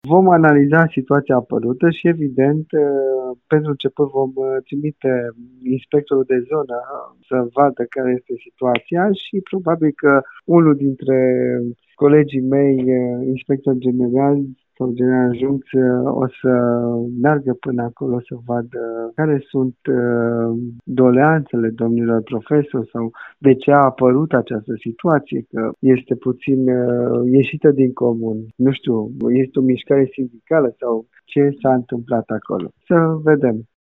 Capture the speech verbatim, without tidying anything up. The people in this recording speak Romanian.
Vom analiza situația apărută și, evident, pentru început vom trimite inspectorul de zonă să vadă care este situația și probabil că unul dintre colegii mei, inspector general sau general adjunct, o să meargă până acolo să vadă care sunt doleanțele domnilor profesori sau de ce a apărut această situație, că este puțin ieșită din comun. Nu știu, este o mișcare sindicală sau ce s-a întâmplat acolo. Să vedem.